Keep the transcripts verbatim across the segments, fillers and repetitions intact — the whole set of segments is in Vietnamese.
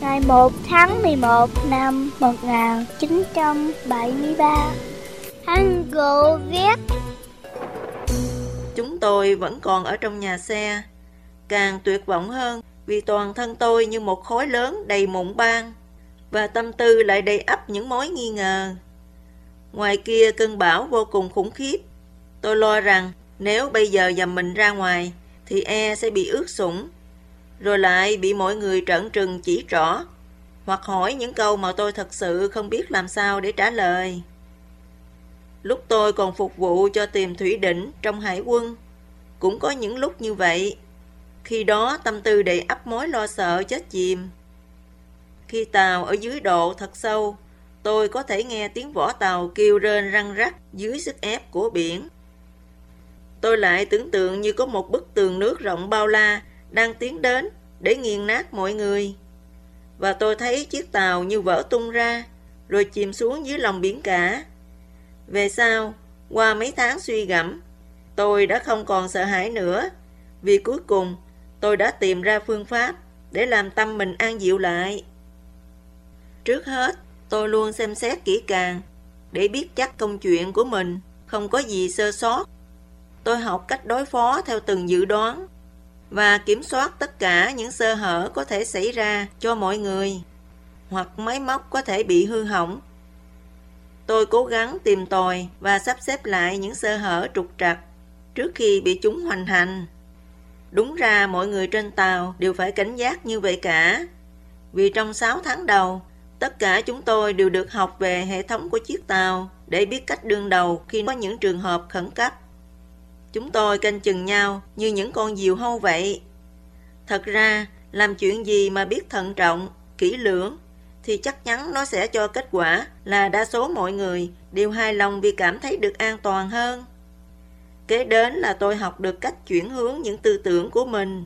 ngày một tháng mười một năm một nghìn chín trăm bảy mươi ba. Hangul viết. Chúng tôi vẫn còn ở trong nhà xe. Càng tuyệt vọng hơn vì toàn thân tôi như một khối lớn đầy mụn ban, và tâm tư lại đầy ắp những mối nghi ngờ. Ngoài kia cơn bão vô cùng khủng khiếp. Tôi lo rằng nếu bây giờ dầm mình ra ngoài thì e sẽ bị ướt sũng, rồi lại bị mọi người trợn trừng chỉ trỏ, hoặc hỏi những câu mà tôi thật sự không biết làm sao để trả lời. Lúc tôi còn phục vụ cho Tiềm Thủy Đỉnh trong hải quân, cũng có những lúc như vậy. Khi đó tâm tư đầy ắp mối lo sợ chết chìm. Khi tàu ở dưới độ thật sâu, tôi có thể nghe tiếng vỏ tàu kêu rên răng rắc dưới sức ép của biển. Tôi lại tưởng tượng như có một bức tường nước rộng bao la đang tiến đến để nghiền nát mọi người. Và tôi thấy chiếc tàu như vỡ tung ra, rồi chìm xuống dưới lòng biển cả. Về sau, qua mấy tháng suy gẫm, tôi đã không còn sợ hãi nữa, vì cuối cùng tôi đã tìm ra phương pháp để làm tâm mình an dịu lại. Trước hết, tôi luôn xem xét kỹ càng để biết chắc công chuyện của mình không có gì sơ sót. Tôi học cách đối phó theo từng dự đoán và kiểm soát tất cả những sơ hở có thể xảy ra cho mọi người, hoặc máy móc có thể bị hư hỏng. Tôi cố gắng tìm tòi và sắp xếp lại những sơ hở trục trặc trước khi bị chúng hoành hành. Đúng ra mọi người trên tàu đều phải cảnh giác như vậy cả, vì trong sáu tháng đầu, tất cả chúng tôi đều được học về hệ thống của chiếc tàu để biết cách đương đầu khi có những trường hợp khẩn cấp. Chúng tôi canh chừng nhau như những con diều hâu vậy. Thật ra, làm chuyện gì mà biết thận trọng, kỹ lưỡng, thì chắc chắn nó sẽ cho kết quả là đa số mọi người đều hài lòng vì cảm thấy được an toàn hơn. Kế đến là tôi học được cách chuyển hướng những tư tưởng của mình.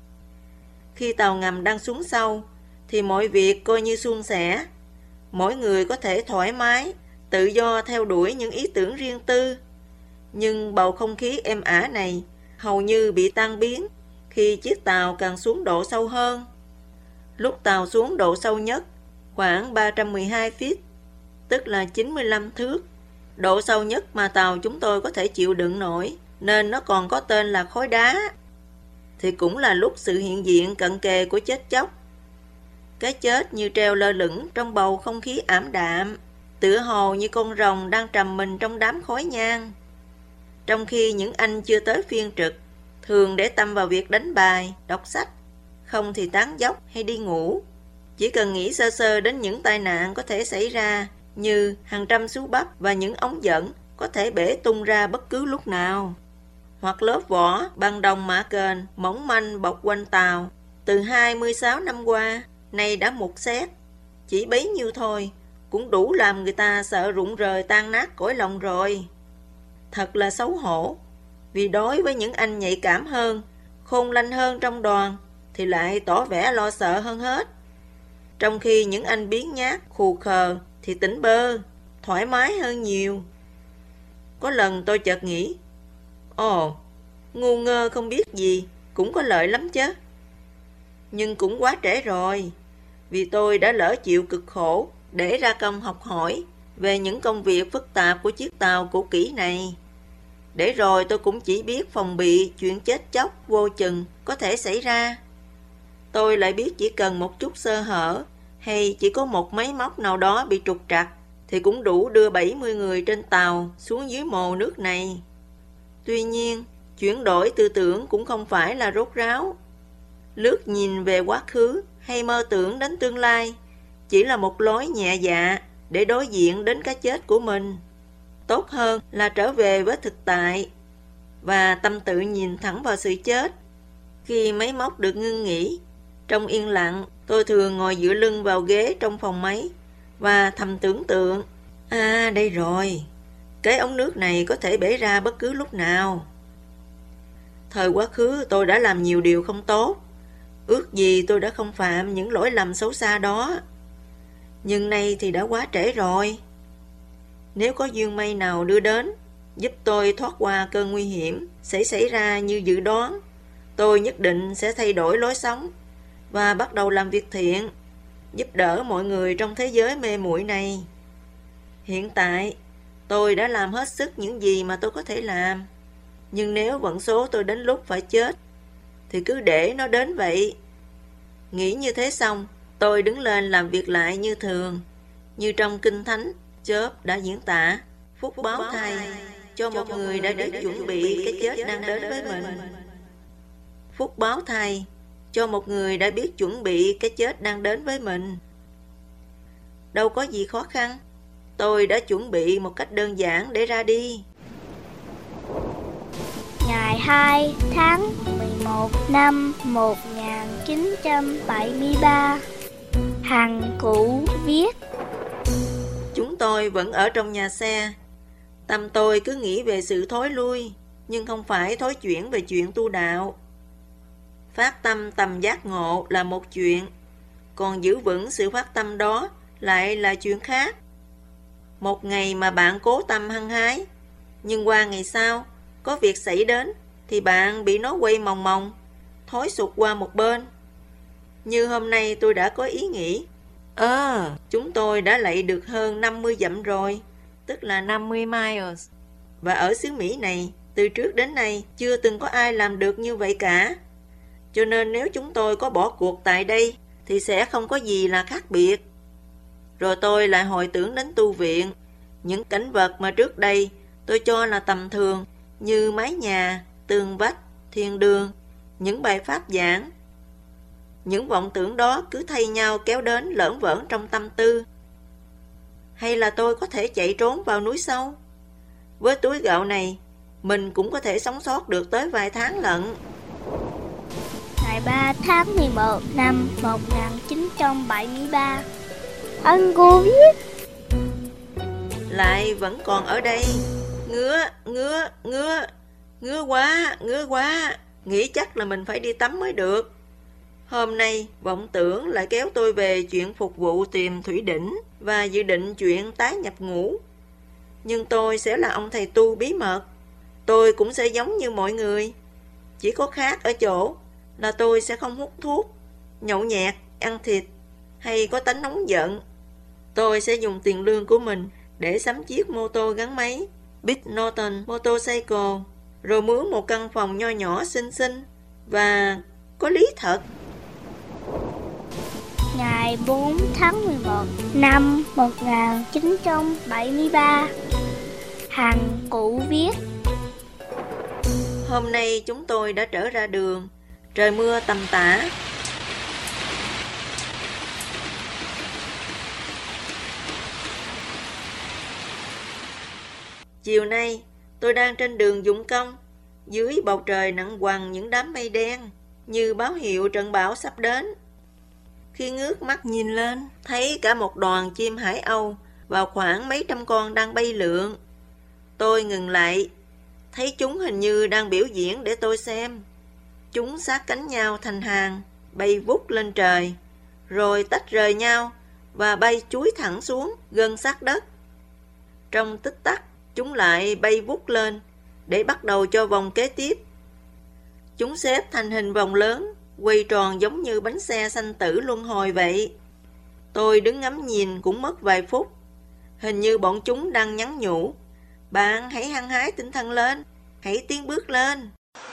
Khi tàu ngầm đang xuống sâu, thì mọi việc coi như suôn sẻ. Mỗi người có thể thoải mái, tự do theo đuổi những ý tưởng riêng tư. Nhưng bầu không khí êm ả này hầu như bị tan biến khi chiếc tàu càng xuống độ sâu hơn. Lúc tàu xuống độ sâu nhất, khoảng ba trăm mười hai feet, tức là chín mươi lăm thước, độ sâu nhất mà tàu chúng tôi có thể chịu đựng nổi, nên nó còn có tên là khối đá. Thì cũng là lúc sự hiện diện cận kề của chết chóc. Cái chết như treo lơ lửng trong bầu không khí ảm đạm, tựa hồ như con rồng đang trầm mình trong đám khói nhang. Trong khi những anh chưa tới phiên trực, thường để tâm vào việc đánh bài, đọc sách, không thì tán dóc hay đi ngủ. Chỉ cần nghĩ sơ sơ đến những tai nạn có thể xảy ra, như hàng trăm sú bắp và những ống dẫn có thể bể tung ra bất cứ lúc nào. Hoặc lớp vỏ bằng đồng mạ kền mỏng manh bọc quanh tàu từ hai mươi sáu năm qua, nay đã mục xét. Chỉ bấy nhiêu thôi cũng đủ làm người ta sợ rụng rời tan nát cõi lòng rồi. Thật là xấu hổ, vì đối với những anh nhạy cảm hơn, khôn lanh hơn trong đoàn, thì lại tỏ vẻ lo sợ hơn hết. Trong khi những anh biếng nhác, khù khờ thì tỉnh bơ, thoải mái hơn nhiều. Có lần tôi chợt nghĩ, ồ, ngu ngơ không biết gì cũng có lợi lắm chứ. Nhưng cũng quá trễ rồi, vì tôi đã lỡ chịu cực khổ để ra công học hỏi về những công việc phức tạp của chiếc tàu cũ kỹ này. Để rồi tôi cũng chỉ biết phòng bị chuyện chết chóc vô chừng có thể xảy ra. Tôi lại biết chỉ cần một chút sơ hở hay chỉ có một máy móc nào đó bị trục trặc thì cũng đủ đưa bảy mươi người trên tàu xuống dưới mồ nước này. Tuy nhiên, chuyển đổi tư tưởng cũng không phải là rốt ráo. Lướt nhìn về quá khứ hay mơ tưởng đến tương lai chỉ là một lối nhẹ dạ để đối diện đến cái chết của mình. Tốt hơn là trở về với thực tại và tâm tự nhìn thẳng vào sự chết. Khi máy móc được ngưng nghỉ, trong yên lặng, tôi thường ngồi dựa lưng vào ghế trong phòng máy và thầm tưởng tượng, à đây rồi, cái ống nước này có thể bể ra bất cứ lúc nào. Thời quá khứ tôi đã làm nhiều điều không tốt, ước gì tôi đã không phạm những lỗi lầm xấu xa đó. Nhưng nay thì đã quá trễ rồi. Nếu có duyên may nào đưa đến, giúp tôi thoát qua cơn nguy hiểm sẽ xảy ra như dự đoán, tôi nhất định sẽ thay đổi lối sống và bắt đầu làm việc thiện. giúp đỡ mọi người trong thế giới mê muội này. Hiện tại, tôi đã làm hết sức những gì mà tôi có thể làm. Nhưng nếu vận số tôi đến lúc phải chết, thì cứ để nó đến vậy. Nghĩ như thế xong, tôi đứng lên làm việc lại như thường. Như trong Kinh Thánh, Job đã diễn tả, phúc báo thay cho một người đã biết chuẩn bị cái chết đang đến với mình. Phúc báo thay cho một người đã biết chuẩn bị cái chết đang đến với mình. Đâu có gì khó khăn. Tôi đã chuẩn bị một cách đơn giản để ra đi. Ngày hai tháng mười một năm một nghìn chín trăm bảy mươi ba. Hằng Cũ viết: Chúng tôi vẫn ở trong nhà xe. Tâm tôi cứ nghĩ về sự thối lui, nhưng không phải thối chuyển về chuyện tu đạo. Phát tâm tầm giác ngộ là một chuyện, còn giữ vững sự phát tâm đó lại là chuyện khác. Một ngày mà bạn cố tâm hăng hái, nhưng qua ngày sau, có việc xảy đến, thì bạn bị nó quay mòng mòng, thối sụt qua một bên. Như hôm nay tôi đã có ý nghĩ, Ờ, chúng tôi đã lạy được hơn năm mươi dặm rồi, tức là năm mươi miles. Và ở xứ Mỹ này, từ trước đến nay, chưa từng có ai làm được như vậy cả. Cho nên nếu chúng tôi có bỏ cuộc tại đây, thì sẽ không có gì là khác biệt. Rồi tôi lại hồi tưởng đến tu viện, những cảnh vật mà trước đây tôi cho là tầm thường, như mái nhà, tường vách, thiên đường, những bài pháp giảng. Những vọng tưởng đó cứ thay nhau kéo đến lởn vởn trong tâm tư. Hay là tôi có thể chạy trốn vào núi sâu? Với túi gạo này, mình cũng có thể sống sót được tới vài tháng lận. Ngày ba tháng mười một năm một nghìn chín trăm bảy mươi ba. Anh cô viết: Lại vẫn còn ở đây. Ngứa, ngứa, ngứa, ngứa quá, ngứa quá. Nghĩ chắc là mình phải đi tắm mới được. Hôm nay, vọng tưởng lại kéo tôi về chuyện phục vụ tìm thủy đỉnh và dự định chuyện tái nhập ngũ. Nhưng tôi sẽ là ông thầy tu bí mật. Tôi cũng sẽ giống như mọi người. Chỉ có khác ở chỗ là tôi sẽ không hút thuốc, nhậu nhẹt, ăn thịt hay có tánh nóng giận. Tôi sẽ dùng tiền lương của mình để sắm chiếc mô tô gắn máy Big Norton Motorcycle, rồi mướn một căn phòng nho nhỏ xinh xinh và có lý thật. Ngày bốn tháng mười một năm một nghìn chín trăm bảy mươi ba. Hằng Cũ viết: Hôm nay chúng tôi đã trở ra đường. Trời mưa tầm tã. Chiều nay, tôi đang trên đường dụng công. Dưới bầu trời nặng quằn những đám mây đen, như báo hiệu trận bão sắp đến. Khi ngước mắt nhìn lên, thấy cả một đoàn chim hải âu và khoảng mấy trăm con đang bay lượn. Tôi ngừng lại, thấy chúng hình như đang biểu diễn để tôi xem. Chúng sát cánh nhau thành hàng, bay vút lên trời, rồi tách rời nhau và bay chúi thẳng xuống gần sát đất. Trong tích tắc, chúng lại bay vút lên để bắt đầu cho vòng kế tiếp. Chúng xếp thành hình vòng lớn, quay tròn giống như bánh xe sanh tử luân hồi vậy. Tôi đứng ngắm nhìn cũng mất vài phút. Hình như bọn chúng đang nhắn nhủ: bạn hãy hăng hái tinh thần lên, hãy tiến bước lên.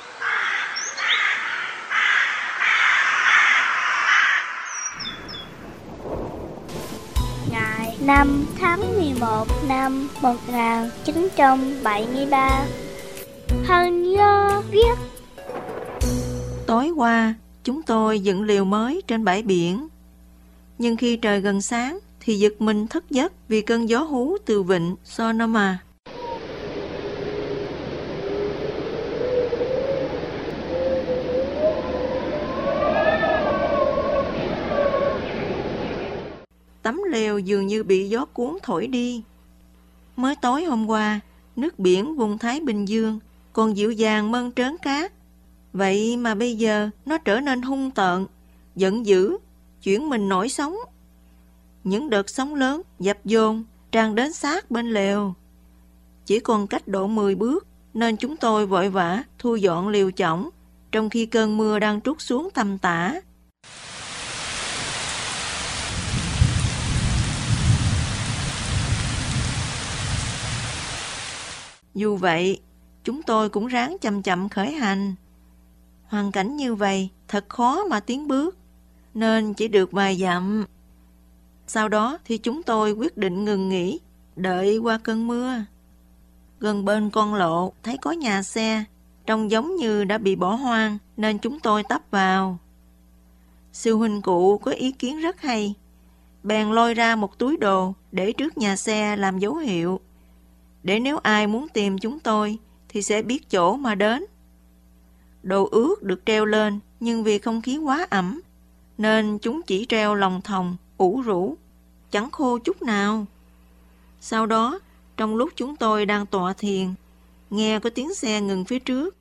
Ngày năm tháng mười một năm một nghìn chín trăm bảy mươi ba. Hằng Do viết: Tối qua, chúng tôi dựng lều mới trên bãi biển. Nhưng khi trời gần sáng thì giật mình thức giấc vì cơn gió hú từ vịnh Sonoma. Tấm lều dường như bị gió cuốn thổi đi. Mới tối hôm qua, nước biển vùng Thái Bình Dương còn dịu dàng mơn trớn cát. Vậy mà bây giờ nó trở nên hung tợn, giận dữ, chuyển mình nổi sóng. Những đợt sóng lớn dập dồn tràn đến sát bên lều. Chỉ còn cách độ mười bước nên chúng tôi vội vã thu dọn lều chõng trong khi cơn mưa đang trút xuống tầm tã. Dù vậy, chúng tôi cũng ráng chậm chậm khởi hành. Hoàn cảnh như vậy thật khó mà tiến bước, nên chỉ được vài dặm. Sau đó thì chúng tôi quyết định ngừng nghỉ, đợi qua cơn mưa. Gần bên con lộ thấy có nhà xe, trông giống như đã bị bỏ hoang nên chúng tôi tấp vào. Sư huynh cụ có ý kiến rất hay, bèn lôi ra một túi đồ để trước nhà xe làm dấu hiệu, để nếu ai muốn tìm chúng tôi thì sẽ biết chỗ mà đến. Đồ ướt được treo lên, nhưng vì không khí quá ẩm nên chúng chỉ treo lòng thòng, ủ rũ, chẳng khô chút nào. Sau đó, trong lúc chúng tôi đang tọa thiền, nghe có tiếng xe ngừng phía trước.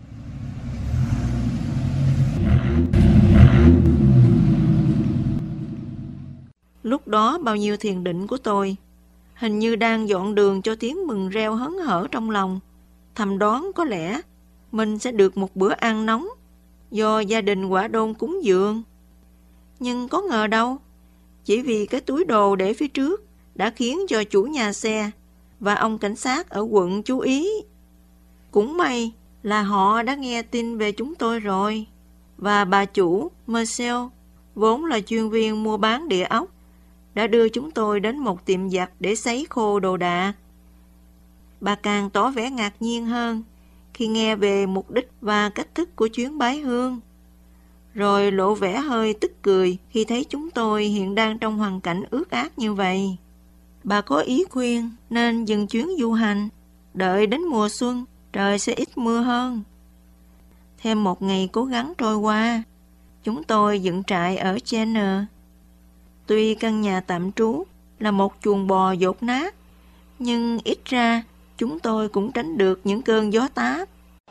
Lúc đó bao nhiêu thiền định của tôi hình như đang dọn đường cho tiếng mừng reo hớn hở trong lòng, thầm đoán có lẽ mình sẽ được một bữa ăn nóng do gia đình quả đôn cúng dường. Nhưng có ngờ đâu, chỉ vì cái túi đồ để phía trước đã khiến cho chủ nhà xe và ông cảnh sát ở quận chú ý. Cũng may là họ đã nghe tin về chúng tôi rồi, và bà chủ Marcel, vốn là chuyên viên mua bán địa ốc, đã đưa chúng tôi đến một tiệm giặt để sấy khô đồ đạc. Bà càng tỏ vẻ ngạc nhiên hơn khi nghe về mục đích và cách thức của chuyến bái hương, rồi lộ vẻ hơi tức cười khi thấy chúng tôi hiện đang trong hoàn cảnh ướt át như vậy. Bà có ý khuyên nên dừng chuyến du hành, đợi đến mùa xuân trời sẽ ít mưa hơn. Thêm một ngày cố gắng trôi qua, chúng tôi dựng trại ở Jenner. Tuy căn nhà tạm trú là một chuồng bò dột nát, nhưng ít ra chúng tôi cũng tránh được những cơn gió táp.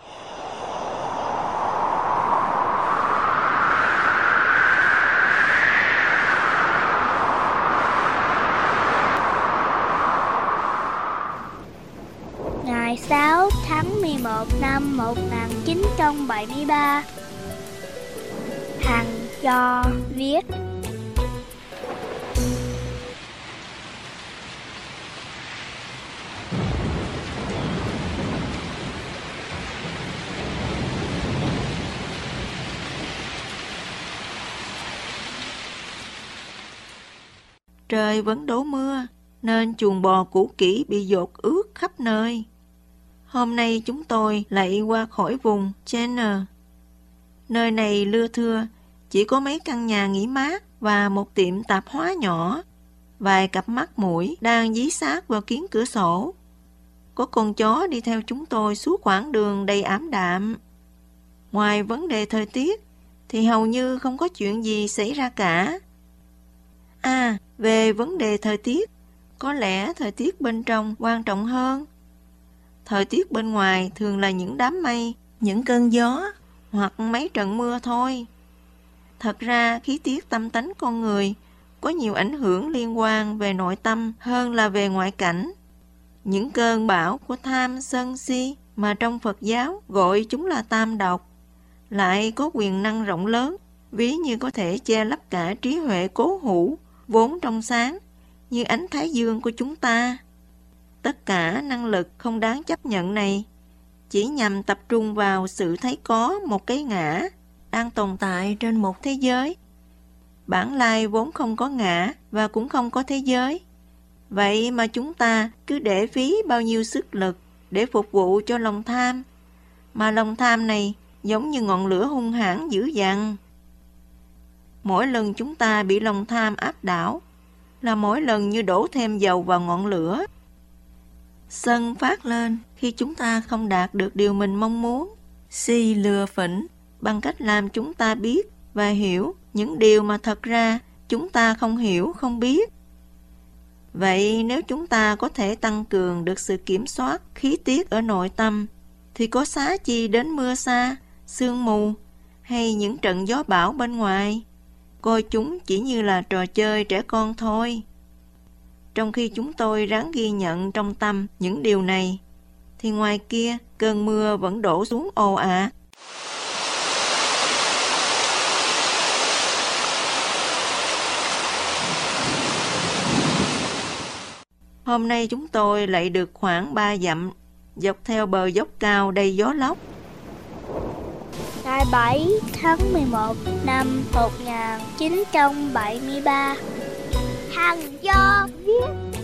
Ngày sáu tháng mười một năm một nghìn chín trăm bảy mươi ba, Hằng Do viết. Trời vẫn đổ mưa, nên chuồng bò cũ kỹ bị dột ướt khắp nơi. Hôm nay chúng tôi lại qua khỏi vùng Jenner. Nơi này lưa thưa, chỉ có mấy căn nhà nghỉ mát và một tiệm tạp hóa nhỏ. Vài cặp mắt muỗi đang dí sát vào kiến cửa sổ. Có con chó đi theo chúng tôi suốt quãng đường đầy ảm đạm. Ngoài vấn đề thời tiết, thì hầu như không có chuyện gì xảy ra cả. À, về vấn đề thời tiết, có lẽ thời tiết bên trong quan trọng hơn. Thời tiết bên ngoài thường là những đám mây, những cơn gió hoặc mấy trận mưa thôi. Thật ra khí tiết tâm tánh con người có nhiều ảnh hưởng liên quan về nội tâm hơn là về ngoại cảnh. Những cơn bão của tham sân si mà trong Phật giáo gọi chúng là tam độc lại có quyền năng rộng lớn, ví như có thể che lấp cả trí huệ cố hữu vốn trong sáng như ánh thái dương của chúng ta. Tất cả năng lực không đáng chấp nhận này chỉ nhằm tập trung vào sự thấy có một cái ngã đang tồn tại trên một thế giới. Bản lai vốn không có ngã và cũng không có thế giới. Vậy mà chúng ta cứ để phí bao nhiêu sức lực để phục vụ cho lòng tham, mà lòng tham này giống như ngọn lửa hung hãn dữ dằn. Mỗi lần chúng ta bị lòng tham áp đảo là mỗi lần như đổ thêm dầu vào ngọn lửa. Sân phát lên khi chúng ta không đạt được điều mình mong muốn. Si lừa phỉnh bằng cách làm chúng ta biết và hiểu những điều mà thật ra chúng ta không hiểu, không biết. Vậy nếu chúng ta có thể tăng cường được sự kiểm soát khí tiết ở nội tâm, thì có xá chi đến mưa sa, sương mù hay những trận gió bão bên ngoài, coi chúng chỉ như là trò chơi trẻ con thôi. Trong khi chúng tôi ráng ghi nhận trong tâm những điều này, thì ngoài kia cơn mưa vẫn đổ xuống ồ ạt. Hôm nay chúng tôi lại được khoảng ba dặm dọc theo bờ dốc cao đầy gió lốc. Ngày bảy tháng mười một năm một nghìn chín trăm bảy mươi ba. Hằng Do Viết.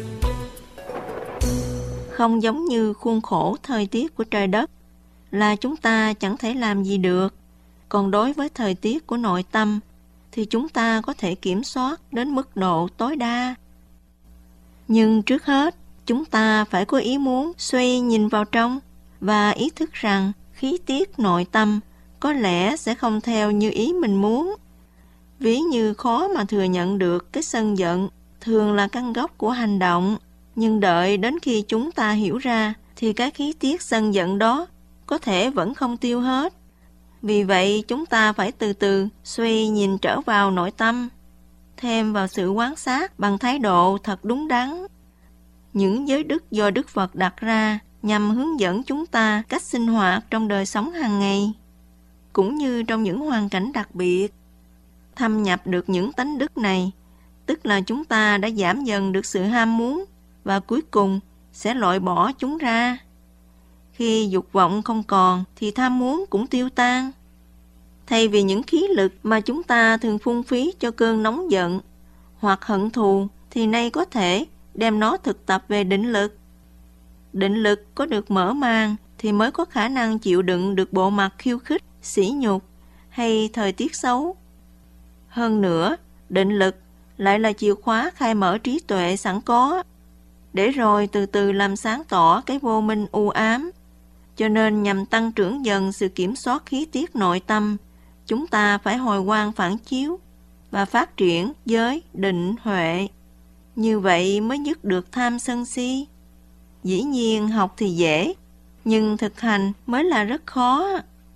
Không giống như khuôn khổ thời tiết của trời đất là chúng ta chẳng thể làm gì được. Còn đối với thời tiết của nội tâm thì chúng ta có thể kiểm soát đến mức độ tối đa. Nhưng trước hết, chúng ta phải có ý muốn xoay nhìn vào trong và ý thức rằng khí tiết nội tâm có lẽ sẽ không theo như ý mình muốn. Ví như khó mà thừa nhận được cái sân giận thường là căn gốc của hành động, nhưng đợi đến khi chúng ta hiểu ra thì cái khí tiết sân giận đó có thể vẫn không tiêu hết. Vì vậy chúng ta phải từ từ xoay nhìn trở vào nội tâm, thêm vào sự quan sát bằng thái độ thật đúng đắn. Những giới đức do Đức Phật đặt ra nhằm hướng dẫn chúng ta cách sinh hoạt trong đời sống hàng ngày, cũng như trong những hoàn cảnh đặc biệt. Thâm nhập được những tánh đức này, tức là chúng ta đã giảm dần được sự ham muốn và cuối cùng sẽ loại bỏ chúng ra. Khi dục vọng không còn thì tham muốn cũng tiêu tan. Thay vì những khí lực mà chúng ta thường phung phí cho cơn nóng giận hoặc hận thù thì nay có thể đem nó thực tập về định lực. Định lực có được mở mang thì mới có khả năng chịu đựng được bộ mặt khiêu khích, sỉ nhục hay thời tiết xấu. Hơn nữa, định lực lại là chìa khóa khai mở trí tuệ sẵn có, để rồi từ từ làm sáng tỏ cái vô minh u ám. Cho nên nhằm tăng trưởng dần sự kiểm soát khí tiết nội tâm, chúng ta phải hồi quang phản chiếu và phát triển giới định huệ. Như vậy mới dứt được tham sân si. Dĩ nhiên học thì dễ, nhưng thực hành mới là rất khó.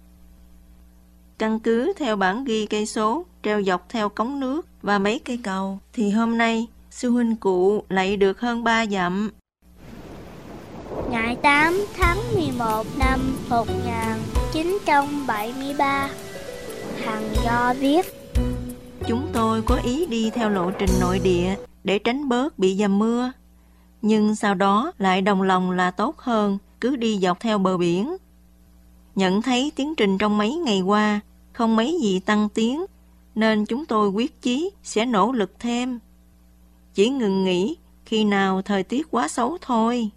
Căn cứ theo bản ghi cây số treo dọc theo cống nước và mấy cây cầu, thì hôm nay sư huynh cụ lạy được hơn ba dặm. Ngày tám tháng mười một năm một nghìn chín trăm bảy mươi ba. Hằng Do Viết. Chúng tôi có ý đi theo lộ trình nội địa để tránh bớt bị dầm mưa, nhưng sau đó lại đồng lòng là tốt hơn cứ đi dọc theo bờ biển. Nhận thấy tiến trình trong mấy ngày qua không mấy gì tăng tiến, nên chúng tôi quyết chí sẽ nỗ lực thêm. Chỉ ngừng nghỉ khi nào thời tiết quá xấu thôi.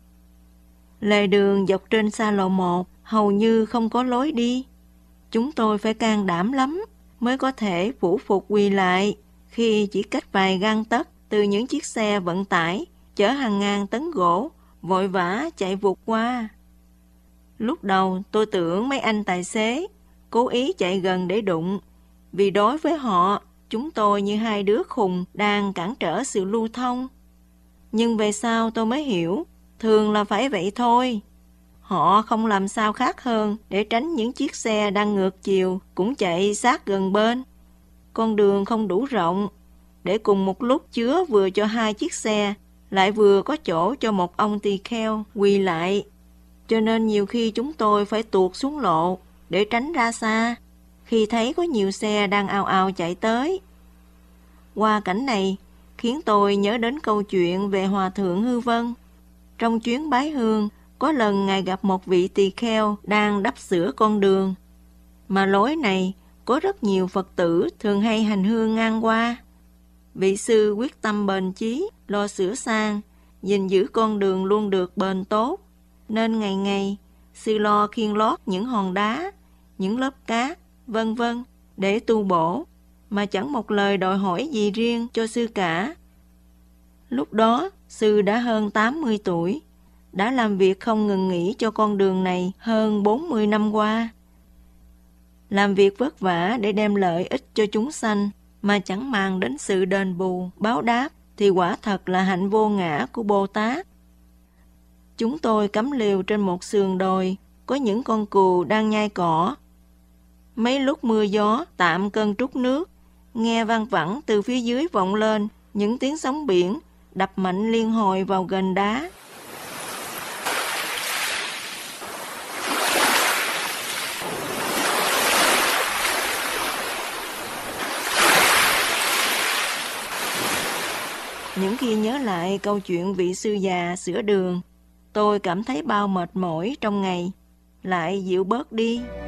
Lề đường dọc trên xa lộ một hầu như không có lối đi. Chúng tôi phải can đảm lắm mới có thể phủ phục quỳ lại khi chỉ cách vài gang tấc từ những chiếc xe vận tải chở hàng ngàn tấn gỗ vội vã chạy vụt qua. Lúc đầu tôi tưởng mấy anh tài xế cố ý chạy gần để đụng, vì đối với họ chúng tôi như hai đứa khùng đang cản trở sự lưu thông. Nhưng về sau tôi mới hiểu, thường là phải vậy thôi. Họ không làm sao khác hơn để tránh những chiếc xe đang ngược chiều cũng chạy sát gần bên. Con đường không đủ rộng để cùng một lúc chứa vừa cho hai chiếc xe, lại vừa có chỗ cho một ông tỳ kheo quỳ lại. Cho nên nhiều khi chúng tôi phải tuột xuống lộ để tránh ra xa khi thấy có nhiều xe đang ào ào chạy tới. Qua cảnh này khiến tôi nhớ đến câu chuyện về Hòa Thượng Hư Vân. Trong chuyến bái hương, có lần Ngài gặp một vị tỳ kheo đang đắp sửa con đường, mà lối này có rất nhiều Phật tử thường hay hành hương ngang qua. Vị sư quyết tâm bền chí, lo sửa sang, gìn giữ con đường luôn được bền tốt, nên ngày ngày sư lo khiêng lót những hòn đá, những lớp cát, vân vân để tu bổ, mà chẳng một lời đòi hỏi gì riêng cho sư cả. Lúc đó, sư đã hơn tám mươi tuổi, đã làm việc không ngừng nghỉ cho con đường này hơn bốn mươi năm qua. Làm việc vất vả để đem lợi ích cho chúng sanh mà chẳng màng đến sự đền bù, báo đáp thì quả thật là hạnh vô ngã của Bồ Tát. Chúng tôi cắm lều trên một sườn đồi, có những con cừu đang nhai cỏ. Mấy lúc mưa gió tạm cơn trút nước, nghe văng vẳng từ phía dưới vọng lên những tiếng sóng biển đập mạnh liên hồi vào gần đá. Những khi nhớ lại câu chuyện vị sư già sửa đường, tôi cảm thấy bao mệt mỏi trong ngày lại dịu bớt đi.